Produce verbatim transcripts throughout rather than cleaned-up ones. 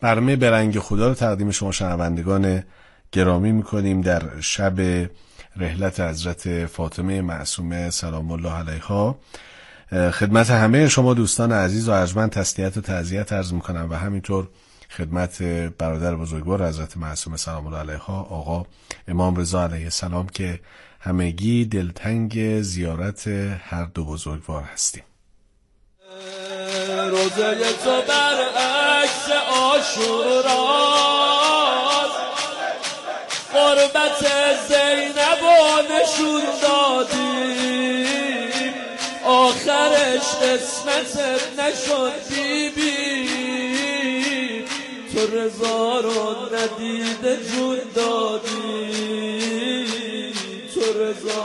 برنامه برنگ خدا رو تقدیم شما شنوندگان گرامی میکنیم در شب رحلت حضرت فاطمه معصومه سلام الله علیها. خدمت همه شما دوستان عزیز و ارجمند تسلیت و تعزیت عرض میکنم و همینطور خدمت برادر بزرگوار حضرت معصومه سلام الله علیها آقا امام رضا علیه السلام که همگی دلتنگ زیارت هر دو بزرگوار هستیم. روزه تو برعکس عاشوراست، قربت زینب و نشون دادیم، آخرش قسمتت نشد بی بی، تو رضا رو ندیده جون دادی، تو رضا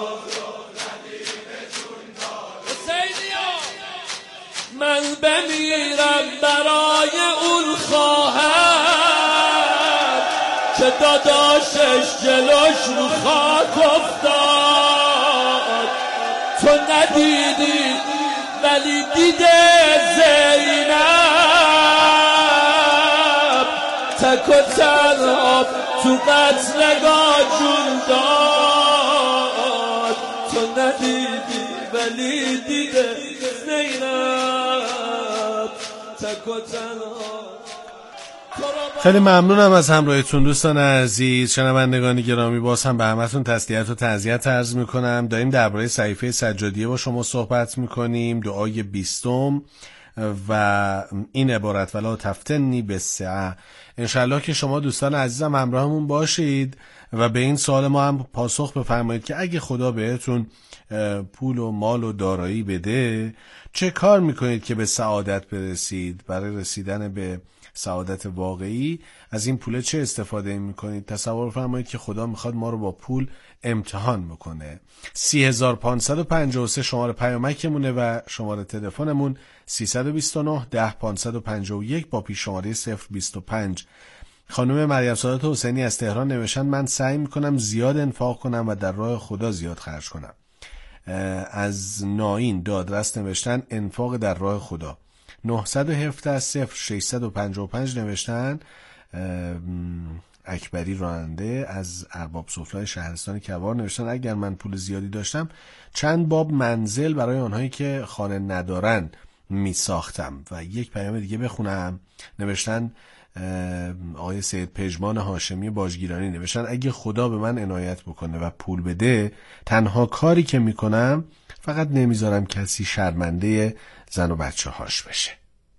من بمیرم برای اون خواهر که داداشش جلوش رو خاک افتاد، تو ندیدی ولی دیده زینب، تک و تنها تو قتلگاه جون داد، تو ندیدی ولی دیده زینب تک و تنها. خیلی ممنونم از همراهیتون دوستان عزیز. شنوندگان گرامی باز هم به همتون تسلیت و تعزیت عرض میکنم. داریم درباره صحیفه سجادیه با شما صحبت میکنیم، دعای بیستم و این عبارت ولا تفتنی بالسعه. انشالله که شما دوستان عزیزم همراهمون باشید و به این سوال ما هم پاسخ بفرمایید که اگه خدا بهتون پول و مال و دارایی بده چه کار میکنید که به سعادت برسید؟ برای رسیدن به سعادت واقعی از این پول چه استفاده میکنید؟ تصور فرمایید که خدا میخواد ما رو با پول امتحان بکنه. سی هزار پانصد و پنجاه و سه شماره پیامکمونه و شماره تلفنمون سیصد و بیست و نه ده پانصد و پنجاه و یک با پیش شماره صفر بیست و پنج. خانم مریم سعادت حسینی از تهران نوشتن من سعی میکنم زیاد انفاق کنم و در راه خدا زیاد خرج کنم. از ناین دادرس نوشتن انفاق در راه خدا. نهصد و هفده صفر ششصد و پنجاه و پنج نوشتن اکبری راننده از ارباب سفره‌های شهرستان کوار نوشتن اگر من پول زیادی داشتم چند باب منزل برای آنهایی که خانه ندارن می ساختم. و یک پیام دیگه بخونم، نوشتن آقای سید پژمان هاشمی باجگیرانی نوشتن اگه خدا به من عنایت بکنه و پول بده تنها کاری که میکنم فقط نمیذارم کسی شرمنده زن و بچه هاش بشه.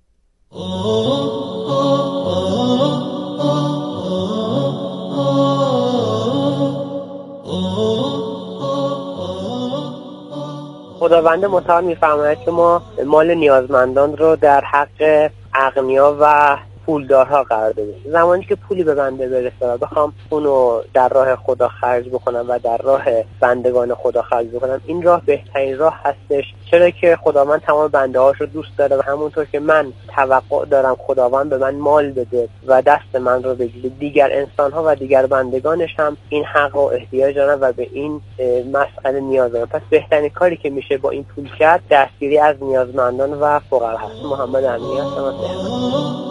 خداوند متعال میفرماید که ما مال نیازمندان رو در حق اغنیا و پولدارها قرار بده. زمانی که پولی به بنده برسه و بخوام اونو در راه خدا خرج بکنم و در راه بندگان خدا خرج بکنم، این راه بهترین راه هستش، چرا که خداوند تمام بنده هاش رو دوست داره و همونطور که من توقع دارم خداوند به من مال بده و دست من رو بگیره، دیگر انسان ها و دیگر بندگانش هم این حق و احتیاج دارن و به این مسئله نیاز دارن. پس بهترین کاری که میشه با این پول کرد دستگیری از نیازمندان و فقرا هست. محمد امینی هستم از تهران.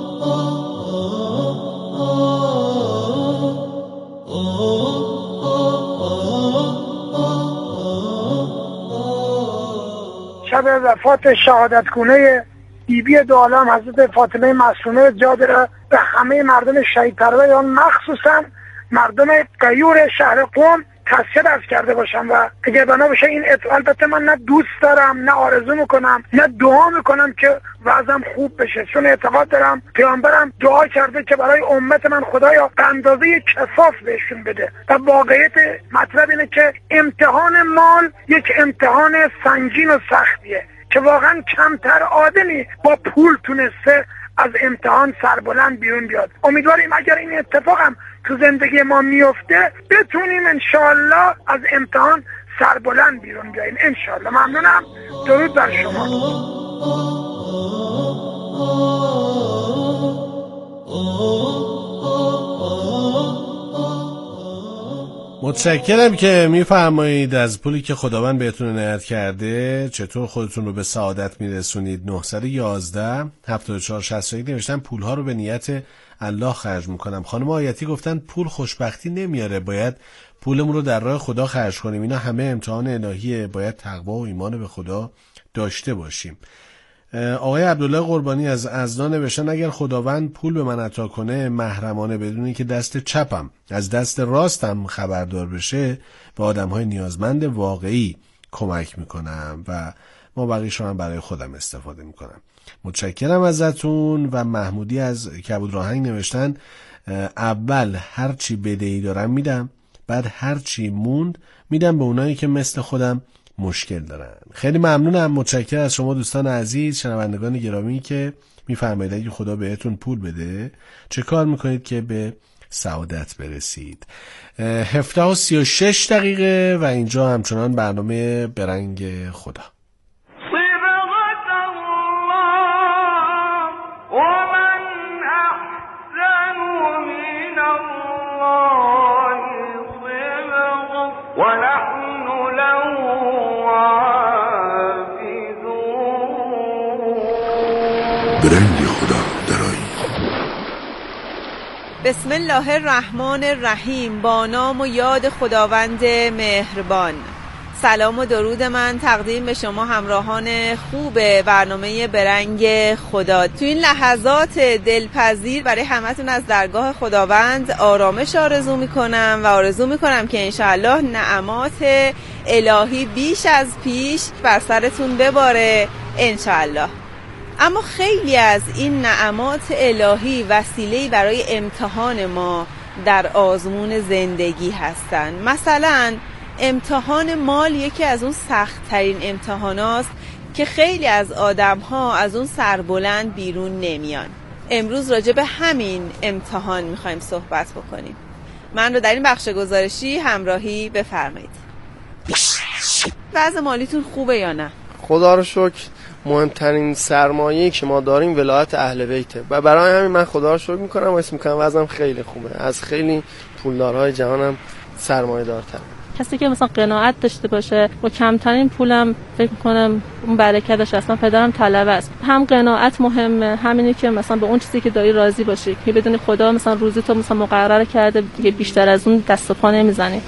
شب وفات شهادتگونه بیبی دو عالم حضرت فاطمه معصومه جا داره به همه مردم شهید پرور آن مخصوصا مردم غیور شهر قم تسلیت عرض کرده باشم و اگر بنا باشه این اطلاع، البته من نه دوست دارم نه آرزو میکنم نه دعا میکنم که وضعم خوب بشه، چون اعتقاد دارم پیامبرم دعا کرده که برای امت من خدایا به اندازه کفاف بهشون بده و واقعیت مطلب اینه که امتحان مال یک امتحان سنگین و سختیه که واقعا کمتر آدمی با پول تونسته از امتحان سربلند بیرون بیاد. امیدواریم اگر این اتفاقم تو زندگی ما میفته بتونیم انشاءالله از امتحان سربلند بیرون بیاییم انشاءالله. ممنونم. درود بر شما. متشکرم که میفرمایید از پولی که خداوند بهتون عنایت کرده چطور خودتون رو به سعادت میرسونید. نه یک یک هفتاد و چهار شصت و یک نوشتن پولها رو به نیت الله خرج میکنم. خانم آیتی گفتن پول خوشبختی نمیاره، باید پولمون رو در راه خدا خرج کنیم. اینا همه امتحان الهیه، باید تقوا و ایمان به خدا داشته باشیم. آقای عبدالله قربانی از ازنا نوشتن اگر خداوند پول به من عطا کنه محرمانه بدونی که دست چپم از دست راستم خبردار بشه به آدم‌های نیازمند واقعی کمک میکنم و ما بقیش رو هم برای خودم استفاده میکنم. متشکرم ازتون. و محمودی از کبود راهنگ نوشتن اول هرچی بدهی دارم میدم، بعد هرچی موند میدم به اونایی که مثل خودم مشکل دارن. خیلی ممنونم، متشکرم از شما دوستان عزیز، شنوندگان گرامی که میفرمایید اگه خدا بهتون پول بده چه کار میکنید که به سعادت برسید. هفده و سی و شش دقیقه و اینجا همچنان برنامه برنگ خدا. برنگ خدا درایی. بسم الله الرحمن الرحیم. با نام و یاد خداوند مهربان. سلام و درود من تقدیم به شما همراهان خوب برنامه برنگ خدا. تو این لحظات دلپذیر برای همتون از درگاه خداوند آرامش آرزو میکنم و آرزو میکنم که انشاءالله نعمات الهی بیش از پیش بر سرتون بباره انشاءالله. اما خیلی از این نعمات الهی وسیله‌ای برای امتحان ما در آزمون زندگی هستن. مثلا امتحان مال یکی از اون سخت‌ترین امتحاناست که خیلی از آدم‌ها از اون سربلند بیرون نمیان. امروز راجع به همین امتحان می‌خوایم صحبت بکنیم. من رو در این بخش گزارشی همراهی بفرمایید. وضع مالیتون خوبه یا نه؟ خدا رو شکر. مهمترین سرمایه‌ای که ما داریم ولایت اهل بیته و برای همین من خدا رو شکر میکنم و اسم میکنم وضعم خیلی خوبه. از خیلی پولدارهای جهانم سرمایه دارتر. کسی که مثلا قناعت داشته باشه و کمترین پولم فکر میکنم اون برکتش اصلا پدرم طلبه است. هم قناعت مهمه، همینی که مثلا به اون چیزی که داری راضی باشی که بدونی خدا مثلا روزی تو مثلا مقرر کرده دیگه بیشتر از اون دست و پا نمیزنی.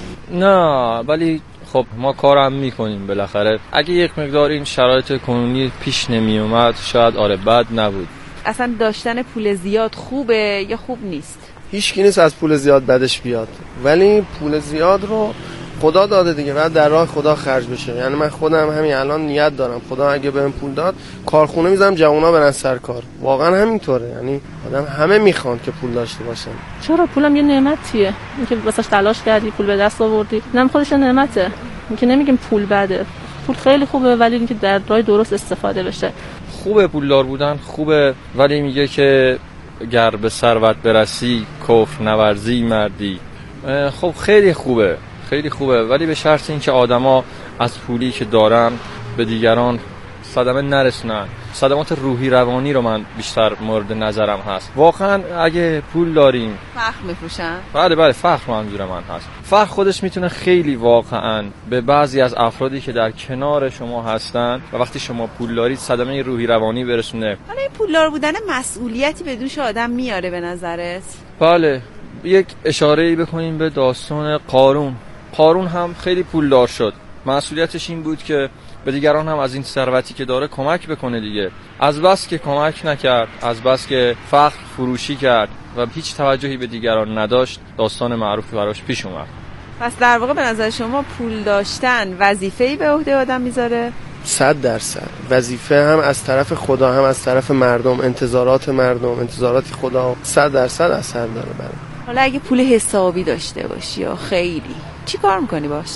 نه ولی خب ما کارم میکنیم بالاخره. اگه یک مقدار این شرایط کنونی پیش نمی اومد شاید آره بد نبود. اصلا داشتن پول زیاد خوبه یا خوب نیست؟ هیچ کی نیست از پول زیاد بدش بیاد، ولی پول زیاد رو خدا داده دیگه و در راه خدا خرج بشه. یعنی من خودم همین الان نیت دارم خدا اگه بهم پول داد کارخونه میذارم جوونا برن سر کار. واقعا همینطوره. یعنی آدم همه میخوان که پول داشته باشن. چرا؟ پولم یه نعمتیه. اینکه واسش تلاش کردی پول به دست آوردی، اینم خودش نعمته. اینکه نمیگیم پول بده، پول خیلی خوبه ولی اینکه در راه درست استفاده بشه. خوبه پولدار بودن خوبه، ولی میگه که گر به ثروت برسی کفر نورزی مردی. خب خیلی خوبه خیلی خوبه ولی به شرط اینکه آدما از پولی که دارن به دیگران صدمه نرسونن. صدمات روحی روانی رو من بیشتر مورد نظرم هست. واقعا اگه پول داریم فخر میفروشن. بله بله فخر منظور من هست. فخر خودش میتونه خیلی واقعا به بعضی از افرادی که در کنار شما هستن و وقتی شما پول دارید صدمه روحی روانی برسونه. حالا این پولدار بودن مسئولیتی به دوش آدم میاره به نظرت؟ بله. یک اشاره‌ای بکنیم به داستان قارون. قارون هم خیلی پولدار شد. مسئولیتش این بود که به دیگران هم از این ثروتی که داره کمک بکنه دیگه. از بس که کمک نکرد، از بس که فخر فروشی کرد و هیچ توجهی به دیگران نداشت، داستان معروفی براش پیش اومد. پس در واقع به نظر شما پول داشتن وظیفه‌ای به عهده آدم میذاره؟ صد درصد وظیفه، هم از طرف خدا هم از طرف مردم، انتظارات مردم، انتظارات خدا صد درصد اثر داره برام. حالا اگه پول حسابی داشته باشی یا خیلی چی کار میکنی باش؟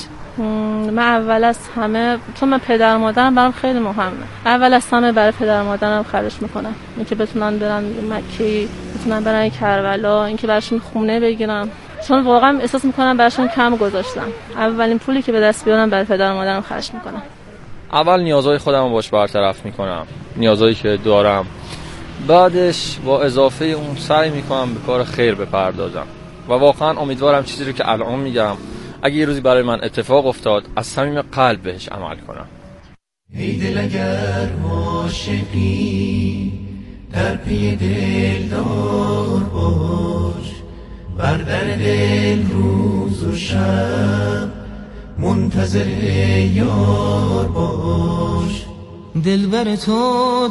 من اول از همه، چون من پدر مادرم برام خیلی مهمه، اول از همه برای پدر مادرم خرج میکنم. اینکه بتونن برن مکه، بتونن برن کربلا، اینکه براشون خونه بگیرم، چون واقعا احساس میکنم براشون کم گذاشتم. اولین پولی که به دست بیارم برای پدر مادرم خرج میکنم. اول نیازهای خودم رو باش برطرف میکنم، نیازهایی که دارم. بعدش با اضافه اون سعی میکنم به کار خیر بپردازم و واقعا امیدوارم چیزی رو که الان میگم اگه یه روزی برای من اتفاق افتاد از صمیم قلب بهش عمل کنم. ای دل اگر عاشقی در پی دلدار باش، بر در دل روز و شب منتظر یار باش. دلبر تو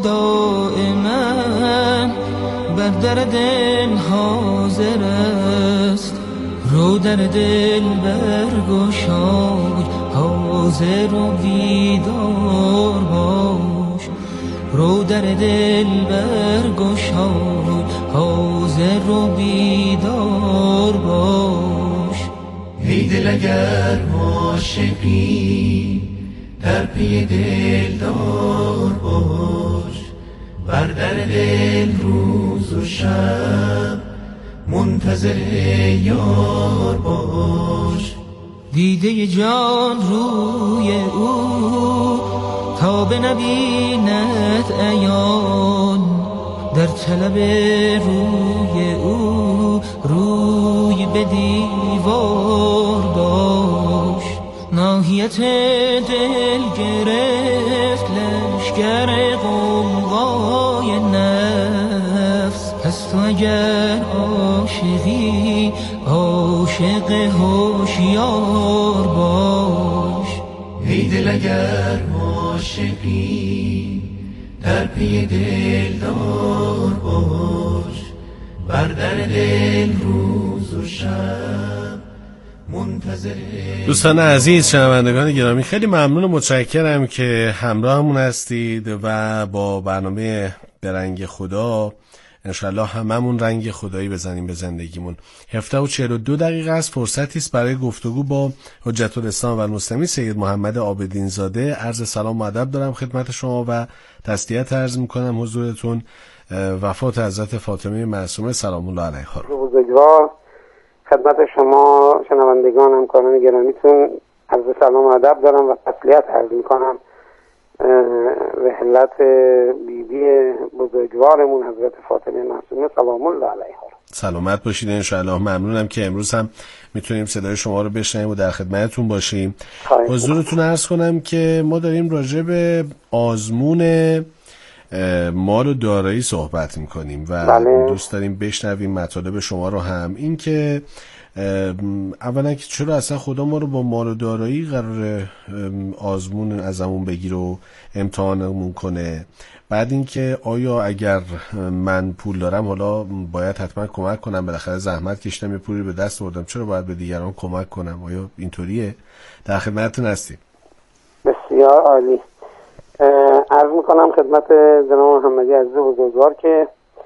دائما بر در دل حاضر است، رو در دل برگشای حاضر و بیدار باش. رو در دل برگشای حاضر و بیدار باش. ای دل اگر عاشقی در پی دلدار باش، بر در دل روز و شب منتظر یار باش. دیده جان روی او تا بنبیند عیان، در طلب روی او روی به دیوار باش. ناحیت دل گرفت لشگر غوغای نفس، پس تو اگر عاشقی عاشق هوشیار باش. ای دل اگر عاشقی در پی دلدار باش، بر در دل روز و شب منتظر. دوستان عزیز، شنوندگان گرامی، خیلی ممنون و متشکرم که همراهمون هستید و با برنامه به رنگ خدا انشالله هممون رنگ خدایی بزنیم به زندگیمون. هفده و چهل و دو دقیقه است، فرصتی است برای گفتگو با حجت الاسلام و المسلمین سید محمد عابدین زاده. عرض سلام و ادب دارم خدمت شما و تسلیت عرض میکنم حضورتون وفات حضرت فاطمه معصومه سلام الله علیها. بزرگوار خدمت شما شنوندگان همکاران گرامیتون عرض سلام و ادب دارم و تسلیت عرض میکنم به علت بیبی بزرگوارمون حضرت فاطمه معصومه سلام الله علیها. سلامت باشید انشاءالله. ممنونم که امروز هم میتونیم صدای شما رو بشنویم و در خدمتتون باشیم. حضورتون عرض کنم که ما داریم راجع به آزمون مال و دارایی صحبت میکنیم و بله. دوست داریم بشنویم مطالب شما رو هم. این که اولا که چرا اصلا خدا ما رو با مال و دارایی قرار آزمون ازمون بگیره و امتحانمون کنه. بعد این که آیا اگر من پول دارم حالا باید حتما کمک کنم، بالاخره زحمت کشیدم یه پولی به دست آوردم، چرا باید به دیگران کمک کنم؟ آیا اینطوریه؟ در خدمتتون هستیم. بسیار عالی. عرض میکنم خدمت جناب محمدی عزیز بزرگوار که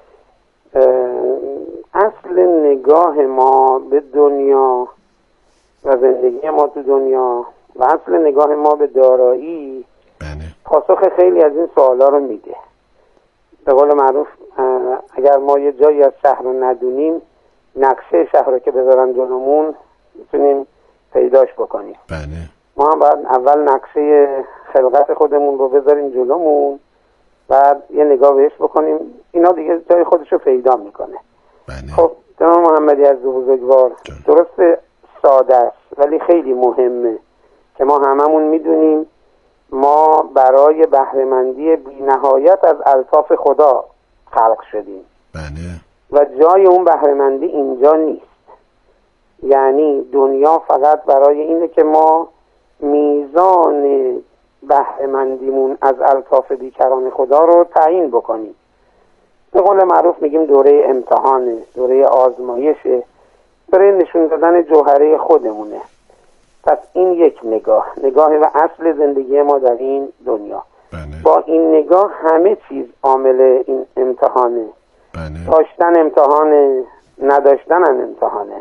اصل نگاه ما به دنیا و زندگی ما تو دنیا و اصل نگاه ما به دارایی پاسخ خیلی از این سوالا رو میده. به قول معروف اگر ما یه جایی از شهر رو ندونیم، نقشه شهر رو که بذارن جلومون میتونیم پیداش بکنیم. بله. ما هم باید اول نقشه خلقت خودمون رو بذاریم جلومون، بعد یه نگاه بهش بکنیم، اینا دیگه جای خودش رو پیدا میکنه. بله. خب جناب محمدی از بزرگوار درست ساده است ولی خیلی مهمه که ما هممون میدونیم ما برای بهره‌مندی بی‌نهایت از الطاف خدا خلق شدیم. بله. و جای اون بهره‌مندی اینجا نیست. یعنی دنیا فقط برای اینه که ما میزان بهره‌مندیمون از الطاف بیکران خدا رو تعیین بکنیم. به قول معروف میگیم دوره امتحانه، دوره آزمایشه، دوره نشون دادن جوهره خودمونه. پس این یک نگاه، نگاه و اصل زندگی ما در این دنیا. بله. با این نگاه همه چیز عامل این امتحانه. بله. داشتن امتحانه، نداشتن هم امتحانه.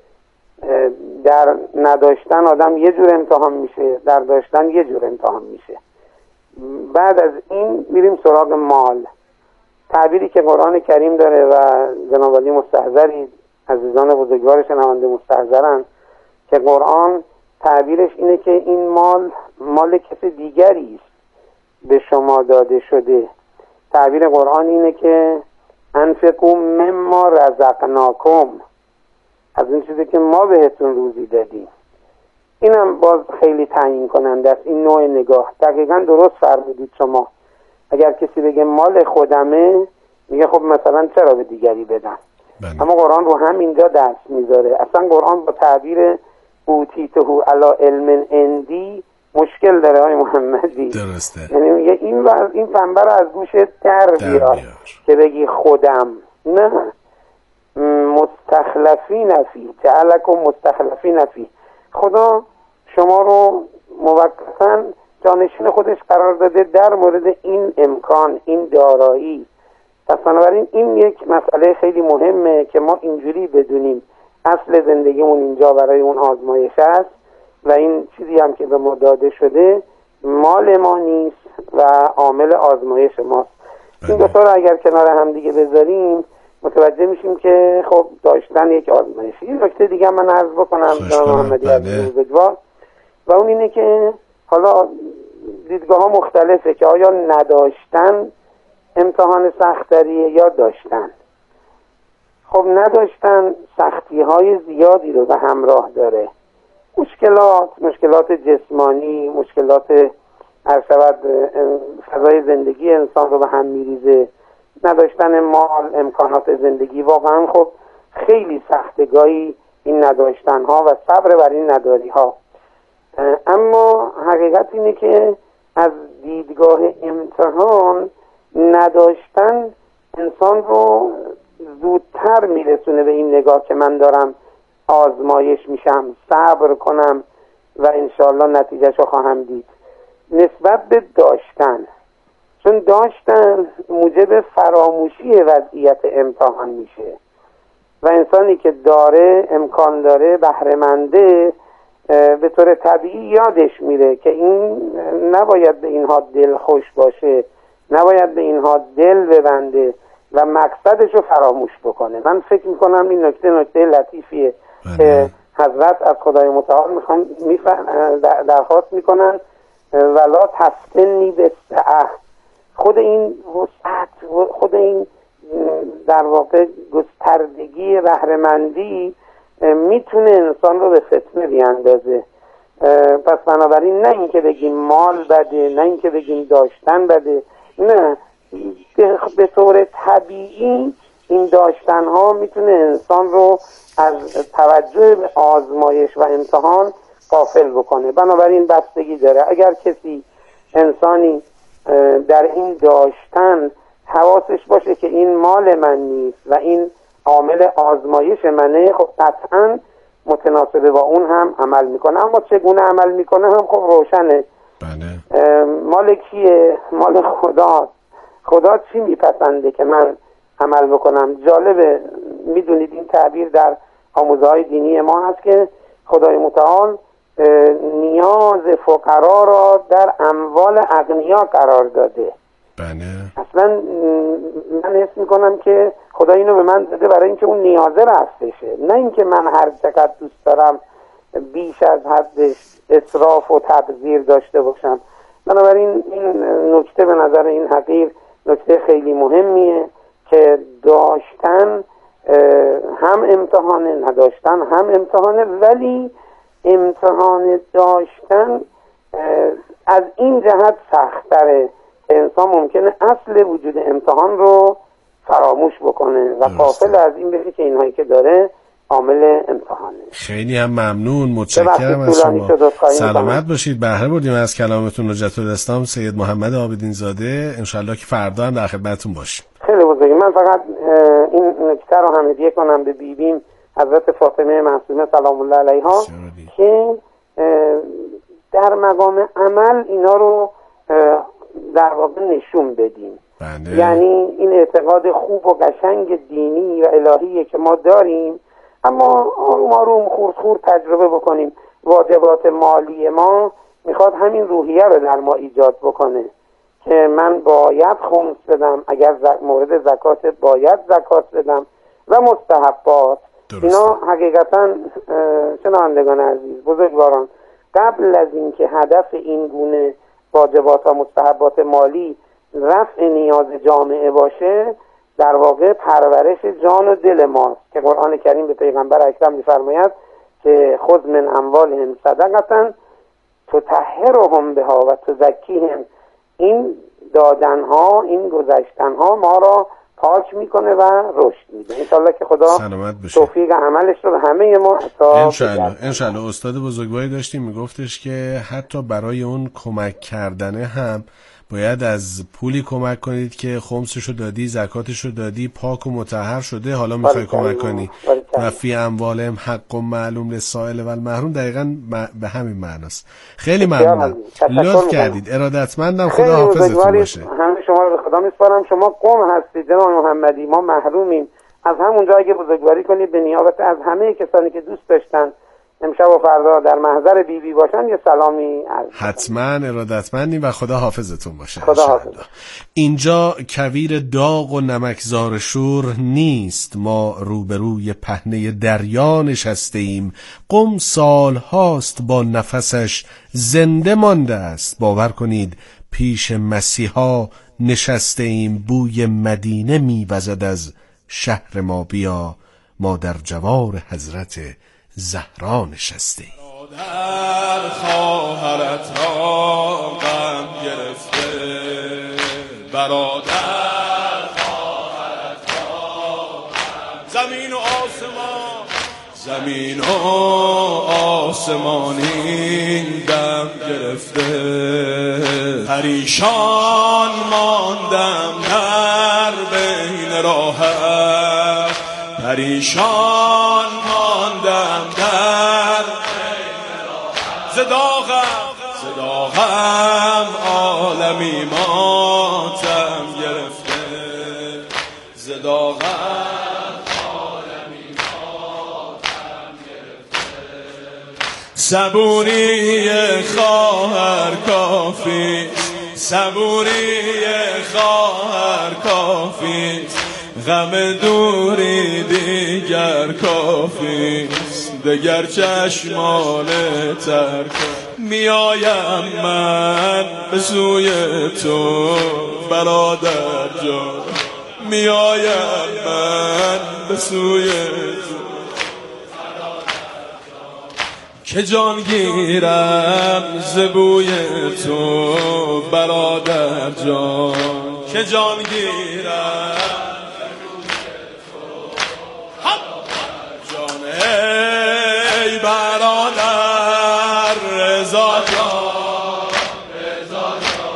در نداشتن آدم یه جور امتحان میشه، در داشتن یه جور امتحان میشه. بعد از این میریم سراغ مال. تعبیری که قرآن کریم داره و جناب علی مستحضری عزیزان بزرگوار شنونده مستحضرن که قرآن تعبیرش اینه که این مال مال کسی دیگری است به شما داده شده. تعبیر قرآن اینه که انفقوا مما رزقناکم، از این چیزی که ما بهتون روزی دادیم. اینم باز خیلی تعیین کننده است. این نوع نگاه دقیقاً درست فرمودید شما. اگر کسی بگه مال خودمه، میگه خب مثلا چرا به دیگری بدم؟ بله. اما قرآن رو هم اینجا درس میذاره. اصلا قرآن با تعبیر اوتیته علی علم عندی مشکل داره های محمدی. درسته. یعنی میگه این بر این پنبه رو از گوشت در بیار که بگی خودم. نه، مستخلفین فی، جعلکم مستخلفین فی. خدا شما رو موقتا جانشین خودش قرار داده در مورد این امکان، این دارایی. پس بنابراین این یک مسئله خیلی مهمه که ما اینجوری بدونیم اصل زندگیمون اینجا برای اون آزمایش است و این چیزی هم که به ما داده شده مال ما نیست و عامل آزمایش ماست. این دو تا رو اگر کنار هم دیگه بذاریم متوجه میشیم که خب داشتن یک آزمایشی. این نکته دیگه من عرض بکنم جناب محمدی عزیز بزرگوار و اون اینه که حالا دیدگاه ها مختلفه که آیا نداشتن امتحان سخت‌تریه یا داشتن. خب نداشتن سختی های زیادی رو به همراه داره، مشکلات مشکلات جسمانی، مشکلات هر شود فضای زندگی انسان رو به هم میریزه. نداشتن مال، امکانات زندگی، واقعا خب خیلی سختگاهی این نداشتن ها و صبر بر این نداری ها. اما حقیقت اینه که از دیدگاه امتحان نداشتن انسان رو زودتر میرسونه به این نگاه که من دارم آزمایش میشم، صبر کنم و انشالله نتیجهش رو خواهم دید، نسبت به داشتن. چون داشتن موجب فراموشی وضعیت امتحان میشه و انسانی که داره، امکان داره، بهره‌منده، به طور طبیعی یادش میره که این نباید به اینها دل خوش باشه، نباید به اینها دل ببنده و مقصدش رو فراموش بکنه. من فکر میکنم این نکته نکته لطیفیه که حضرت از خدای متعال میخوان درخواست میکنن ولا تفتنی بالسعه. خود این وسعت، خود این در واقع گستردگی بهره‌مندی میتونه انسان رو به فتنه بیاندازه. پس بنابراین نه اینکه بگیم مال بده، نه اینکه بگیم داشتن بده، نه، به طور طبیعی این داشتن ها میتونه انسان رو از توجه به آزمایش و امتحان غافل بکنه. بنابراین بستگی داره. اگر کسی انسانی در این داشتن حواسش باشه که این مال من نیست و این عامل آزمایش منه، خب قطعا متناسبه با اون هم عمل میکنه. اما چگونه عمل میکنه هم خب روشنه. بله. مال کیه؟ مال خدا. خدا چی میپسنده که من عمل بکنم؟ جالبه، میدونید این تعبیر در آموزه های دینی ما هست که خدای متعال نیاز فقرا را در اموال اغنیا قرار داده. بله. اصلا من حس میکنم که خدا اینو به من داده برای اینکه اون نیازه رفته شه، نه اینکه من هر چقدر دوست دارم بیش از حدش اسراف و تبذیر داشته باشم. بنابراین این نکته به نظر این حقیر نکته خیلی مهمیه که داشتن هم امتحانه، نداشتن هم امتحانه، ولی امتحان داشتن از این جهت سخت‌تره. انسان ممکنه اصل وجود امتحان رو فراموش بکنه و غافل از این بشه که اینهایی که داره عامل امتحانه. خیلی هم ممنون، متشکرم از شما. سلامت باشید. بهره بردیم از کلامتون. نجات الاسلام سید محمد عابدین زاده. انشالله که فردا هم در خدمتتون باشیم. خیلی بزرگی. من فقط این نکته رو هم هدیه کنم به بیبیم حضرت فاطمه معصومه سلام الله علیها که در مقام عمل اینا رو در واقع نشون بدیم. بله. یعنی این اعتقاد خوب و قشنگ دینی و الهیه که ما داریم، اما آروم آروم خورد خورد تجربه بکنیم. واجبات مالی ما میخواد همین روحیه رو در ما ایجاد بکنه که من باید خمس بدم، اگر مورد زکات باید زکات بدم و مستحبات. اینا حقیقتا شنوندگان عزیز، بزرگواران، قبل از اینکه هدف این گونه واجبات و مستحبات مالی رفع نیاز جامعه باشه، در واقع پرورش جان و دل ماست که قرآن کریم به پیغمبر اکرم می‌فرماید که خذ من اموالهم صدقه تطهرهم بها و تزکیهم. این دادن ها، این گذشتن ها ما را پاک میکنه و رشد میده. انشالله که خدا توفیق عملش رو به همه ما عطا انشالله. انشالله. استاد بزرگواری داشتیم میگفتش که حتی برای اون کمک کردنه هم باید از پولی کمک کنید که خمسشو دادی، زکاتشو دادی، پاک و مطهر شده، حالا میخوای کمک کنی و فی اموالهم حق معلوم للسائل و المحروم. دقیقاً به همین معناست. خیلی ممنونم، لطف کردید، ارادتمندم. خدا حافظتون باشه. همه شما رو به خدا میسپارم. شما قوم هستید جناب محمدی، ما محرومیم. از همونجا اگه بزرگواری کنید به نیابت از همه کسانی که دوست داشتن امشب و فردا در محضر بی بی باشن یه سلامی عرض. حتما ارادتمندی و خدا حافظتون باشه. خدا حافظ. اینجا کویر داغ و نمکزار شور نیست، ما روبروی پهنه دریا نشسته ایم. قم سال هاست با نفسش زنده مانده است. باور کنید پیش مسیحا نشسته ایم. بوی مدینه میوزد از شهر ما، بیا ما در جوار حضرت زهرا نشسته. برادر خواهرت را غم گرفته، برادر خواهرت را زمین و آسمان، زمین و آسمانی دم گرفته. پریشان ماندم در بین راهت، پریشان ماندم در زداغم، زداغم عالمی ماتم گرفته، زداغم عالمی ماتم گرفته. صبوری خواهر کافی، صبوری خواهر کافی، غم دوری دیگر کافیست، دگر چشمان تر. میایم من به سوی تو برادر جان، میایم من به سوی تو که جان گیرم ز بوی تو برادر جان، که جان گیرم ای برادر رضا جان، رضا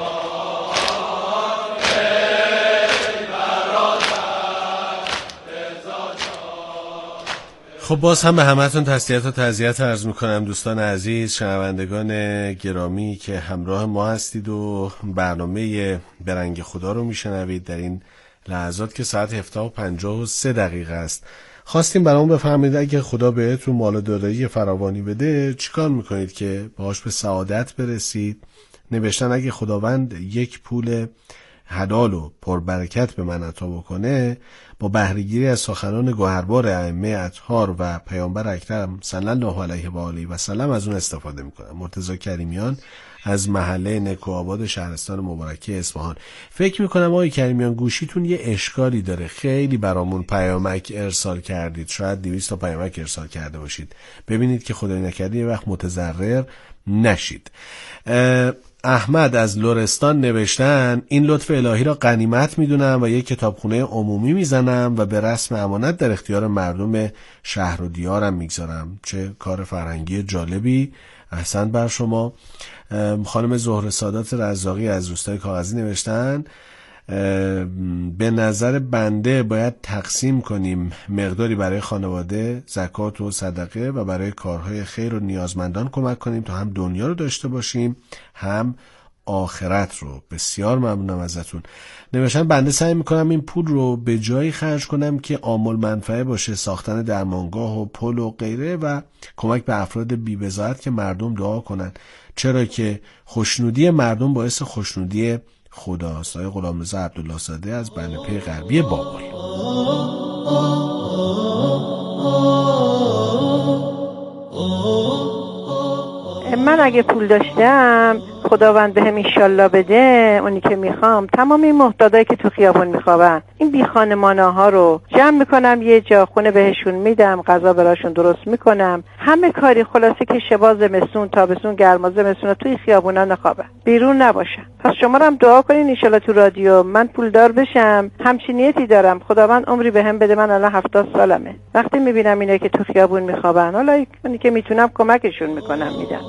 جان، ای برادر رضا جان. خب باز هم به همتون تسلیت و تعزیت عرض میکنم دوستان عزیز، شنوندگان گرامی که همراه ما هستید و برنامه برنگ خدا رو میشنوید در این لحظات که ساعت هفده و پنجاه و سه دقیقه است. خواستیم برامون بفهمید اگه خدا بهتون مال و دارایی فراوانی بده چیکار میکنید که باهاش به سعادت برسید. نوشتن اگه خداوند یک پول حلال و پربرکت به من عطا بکنه، با بهره‌گیری از سخنان گوهربار ائمه اطهار و پیامبر اکرم صلی الله علیه و آله و سلم از اون استفاده میکنم. مرتضی کریمیان از محله نکوآباد شهرستان مبارکه اصفهان. فکر میکنم آقای کریمیان گوشیتون یه اشکالی داره، خیلی برامون پیامک ارسال کردید، شاید دویست تا پیامک ارسال کرده باشید. ببینید که خدای نکرده یه وقت متضرر نشید. احمد از لرستان نوشتن این لطف الهی را غنیمت میدونم و یک کتابخونه عمومی میزنم و به رسم امانت در اختیار مردم شهر و دیارم میگذارم. چه کار فرهنگی جالبی، احسن بر شما. خانم زهره سادات رزاقی از روستای کاغذی نوشتن به نظر بنده باید تقسیم کنیم مقداری برای خانواده زکات و صدقه و برای کارهای خیر و نیازمندان کمک کنیم تا هم دنیا رو داشته باشیم هم آخرت رو. بسیار ممنونم ازتون. نوشتن بنده سعی میکنم این پول رو به جایی خرج کنم که عامل منفعه باشه، ساختن درمانگاه و پل و غیره و کمک به افراد بی‌بضاعت که مردم دعا کنن، چرا که خوشنودی مردم باعث خوشنودی خداست. آقای غلامرضا عبدالله زاده از بنده غربی بابل. من اگه پول داشتم خداوند بهم انشالله بده اونی که میخوام، تمام این محتاجایی که تو خیابون میخوابن این بی خانمانه ها رو جمع میکنم یه جا، خونه بهشون میدم، غذا براشون درست میکنم، همه کاری خلاصه که شبا زمستون تابستون گرما زمستون توی خیابونا نخوابه، بیرون نباشه. پس شما هم دعا کنین ان شاءالله تو رادیو من پولدار بشم. همچین نیتی دارم، خداوند عمری بهم بده. من الان هفتاد سالمه. وقتی میبینم اینا که تو خیابون میخوابن، حالا اونی که میتونم کمکشون میکنم میدم.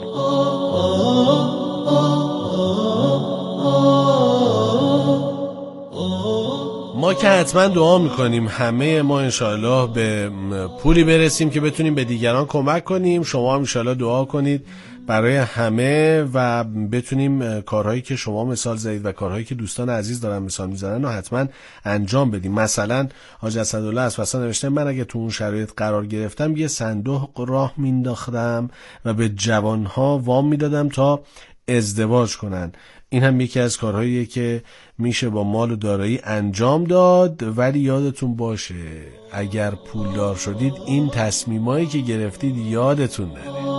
ما که حتما دعا میکنیم همه ما انشاءالله به پولی برسیم که بتونیم به دیگران کمک کنیم. شما هم انشاءالله دعا کنید برای همه و بتونیم کارهایی که شما مثال زدید و کارهایی که دوستان عزیز دارن مثال میزنن رو حتما انجام بدیم. مثلا حاج اسدالله از فسا نوشته من اگه تو اون شرایط قرار گرفتم یه صندوق راه مینداختم و به جوانها وام میدادم تا ازدواج کنن. این هم یکی از کارهاییه که میشه با مال و دارایی انجام داد، ولی یادتون باشه اگر پولدار شدید این تصمیمایی که گرفتید یادتون نره.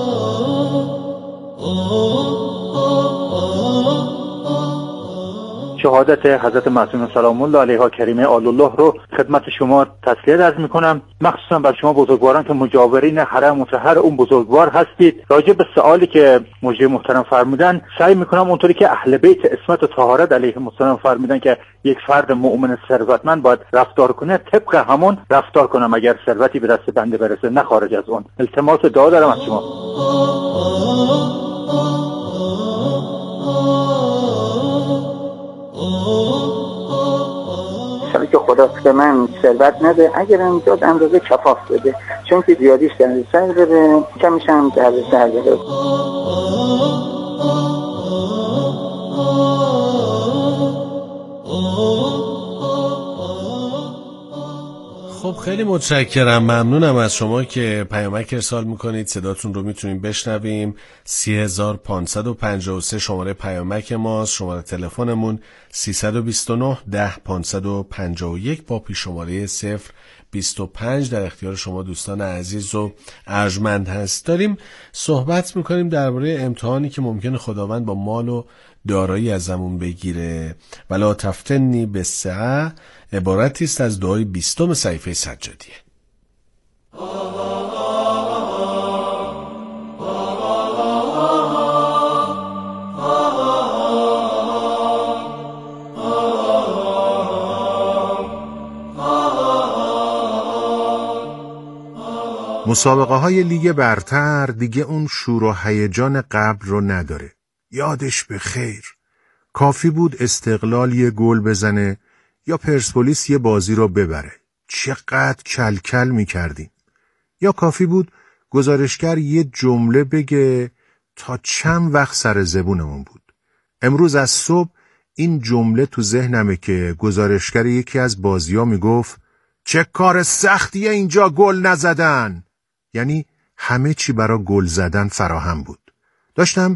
شهادت حضرت معصومه سلام الله علیها کریمه آل الله رو خدمت شما تسلیت عرض میکنم، مخصوصا بر شما بزرگواران که مجاورین حرم مطهر اون بزرگوار هستید. راجع به سوالی که مجری محترم فرمودن سعی میکنم اونطوری که اهل بیت عصمت و طهارت علیهم السلام فرمودن که یک فرد مؤمن ثروتمند باید رفتار کنه، طبق همون رفتار کنم اگر ثروتی به دست بنده برسه، نه خارج از اون. التماس دعا دارم از شما. شما که خدا به من ثروت نده، اگر هم داد اندازه کفاف بده، چون که زیادیش در سر داره، کمیش هم در سر داره. خب خیلی متشکرم، ممنونم از شما که پیامک ارسال میکنید. صداتون رو میتونیم بشنویم. سی هزار پانصد و پنجاه و سه شماره پیامک ماست. شماره تلفنمون سیصد و بیست و نه ده پانصد و پنجاه و یک با پیش شماره صفر بیست و پنج در اختیار شما دوستان عزیز و ارجمند هست. داریم صحبت میکنیم درباره امتحانی که ممکنه خداوند با مال و دارایی ازمون بگیره. ولا تفتنی بالسعه عبارتی است از دعای بیستم صحیفه سجادیه. مسابقه های لیگ برتر دیگه اون شور و هیجان قبل رو نداره. یادش به خیر. کافی بود استقلال یه گل بزنه یا پرسپولیس یه بازی رو ببره. چقدر کل کل می کردیم. یا کافی بود گزارشگر یه جمله بگه تا چند وقت سر زبونمون بود. امروز از صبح این جمله تو ذهنمه که گزارشگر یکی از بازی‌ها میگفت چه کار سختیه اینجا گل نزدن. یعنی همه چی برای گل زدن فراهم بود. داشتم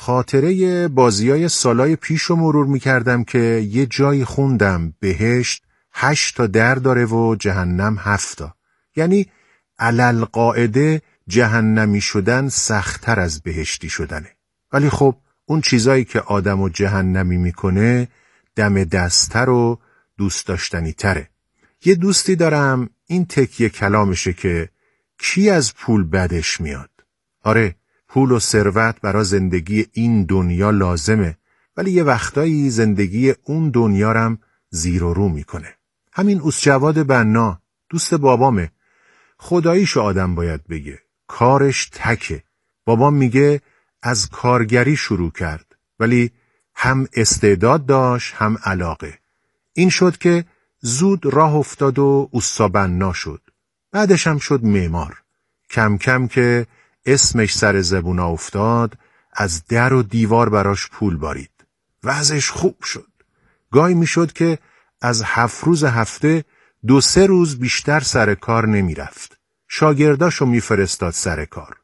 خاطره بازیای سالای پیش رو مرور میکردم که یه جایی خوندم بهشت هشت تا در داره و جهنم هفت تا. یعنی علل قاعده جهنمی شدن سخت‌تر از بهشتی شدنه. ولی خب اون چیزایی که آدمو جهنمی میکنه دم دست‌تر و دوست داشتنی تره. یه دوستی دارم این تکیه کلامشه که کی از پول بدش میاد. آره پول و ثروت برای زندگی این دنیا لازمه، ولی یه وقتایی زندگی اون دنیا رم زیر و رو میکنه. همین اوس جواد بنا دوست بابامه. خداییشو آدم باید بگه کارش تکه. بابام میگه از کارگری شروع کرد، ولی هم استعداد داشت هم علاقه. این شد که زود راه افتاد و اوستا بنا شد. بعدش هم شد معمار. کم کم که اسمش سر زبونا افتاد از در و دیوار براش پول بارید. وضعش خوب شد. گاهی می شد که از هفت روز هفته دو سه روز بیشتر سر کار نمی رفت. شاگرداشو می فرستاد سر کار.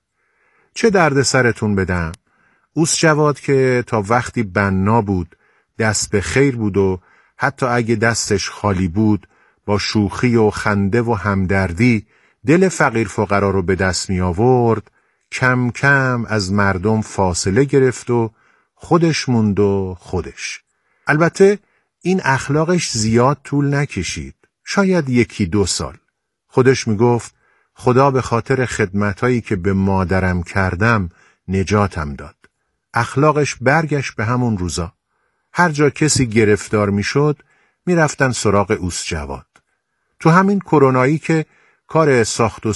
چه درد سرتون بدم؟ اوس جواد که تا وقتی بنا بود دست به خیر بود و حتی اگه دستش خالی بود با شوخی و خنده و همدردی دل فقیر فقرا رو به دست می آورد، کم کم از مردم فاصله گرفت و خودش موند و خودش. البته این اخلاقش زیاد طول نکشید، شاید یکی دو سال. خودش می گفت خدا به خاطر خدمتایی که به مادرم کردم نجاتم داد. اخلاقش برگشت به همون روزا. هر جا کسی گرفتار میشد میرفتن سراغ اوس جواد. تو همین کرونایی که کار ساخت و